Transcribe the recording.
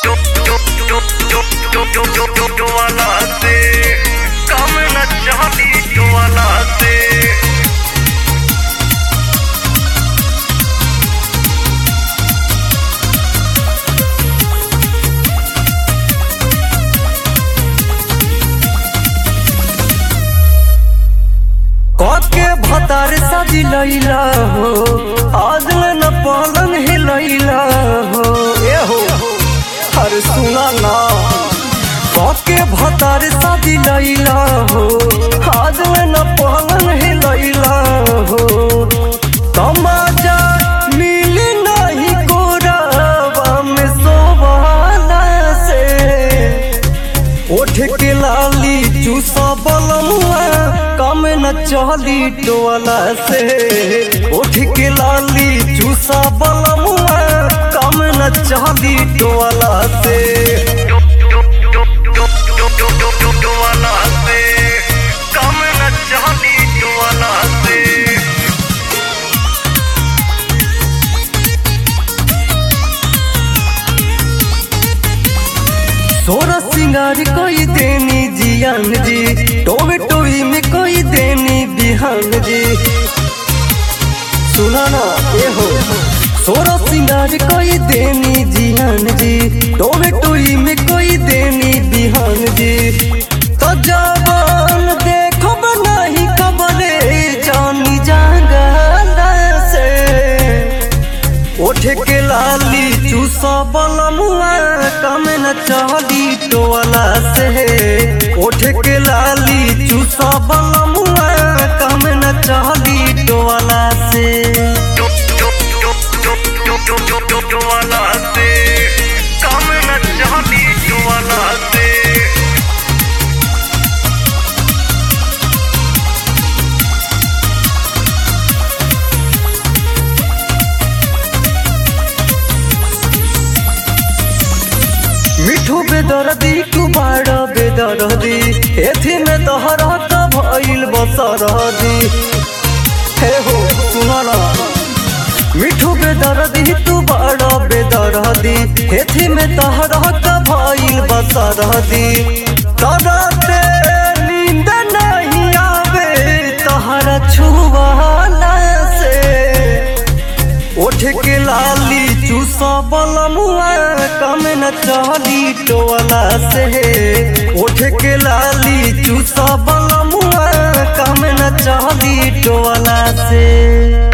वाला से कम न चाहती वाला से के भतार शादी लैला हो आज न पलंग हिलैला हो ए हो हर सुना ना के भतार शादी लैला हो आज न पलंग हिलैला हो तमाजा मिली नहीं कोरावा में सोवाला से उठ के लाली चूसा बलमुआ कम न चली टोला से उठ के लाली चूसा बलमुआ कम न चली टोला से वाला से कम न चाहती वाला से सोरा सिंगार कोई देनी जियान जी टोवे टोई में कोई देनी बिहान जी सुना ना ये हो सोरा सिंगार कोई देनी जियान जी टोवे टोई में कोई देनी बिहान जी तो जवान देखो नहीं कबले जानी जांगला से उठ के लाली चूसा बलमुआ कम न चली टोला से उठ के लाली चूसा बलमुआ कम न चली टोला से वाला से कम न चाहती वाला से मिठू बेदर्दी तू बड़ा बेदर्दी एथी में तोहरा का भइल बसरदी हे हो सुना ना मिठू बेदर्दी तू बड़ा बेदर्दी एथी में तोहरा का भइल बसरदी तोराते नींद नहीं आवे तोहरा छुवाला से उठ के लाली चूसा बलमुआ कम न चली टोला से उठ के लाली चूसा बलमुआ कम न चली टोला से।